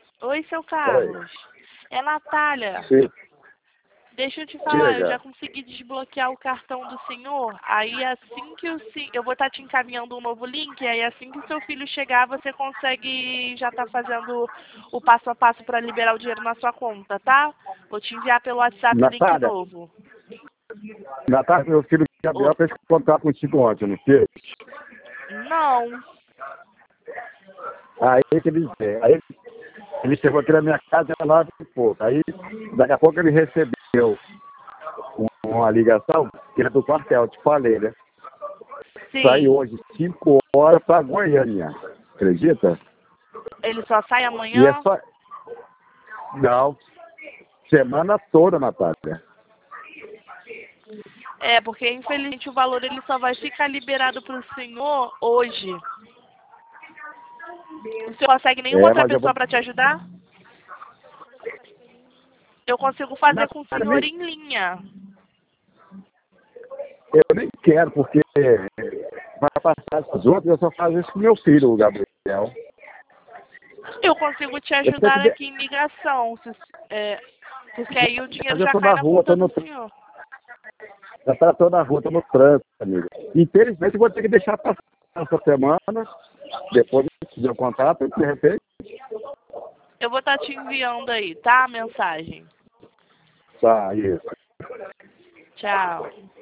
Oi, seu Oi. Carlos. É Natália. Sim. Deixa eu te falar, eu Diga. já consegui desbloquear o cartão do senhor. Aí assim que eu vou estar te encaminhando um novo link, aí assim que o seu filho chegar, você consegue já estar fazendo o passo a passo para liberar o dinheiro na sua conta, tá? Vou te enviar pelo WhatsApp o link Natália, novo. Natália, meu filho Ô, Gabriel fez contato contigo ontem, não fez? não. Aí que ele chegou aqui na minha casa às 9 e pouco. Aí, daqui a pouco ele recebeu uma ligação, que ele é do quartel, te falei, né? Sim. Saiu hoje 5 horas para Goiânia. Acredita? Ele só sai E é amanhã? só. Não, semana toda, Natália. É, porque infelizmente o valor ele só vai ficar liberado para o senhor hoje. O senhor consegue nenhuma É, outra mas eu vou. pessoa para te ajudar? Eu consigo fazer com o Natália, senhor em linha. eu nem quero, porque vai passar os outros, eu só faço isso com meu filho, o Gabriel. Eu consigo te Eu tenho que ajudar ver, aqui em ligação, porque aí o dinheiro mas eu já tô cai na na rua, conta do senhor. tô na rua, tô no trânsito, amigo. Infelizmente, eu vou ter que deixar passar essa semana, depois de eu contato, de repente, Eu vou estar te enviando aí, tá? A mensagem. tá, isso. Tchau.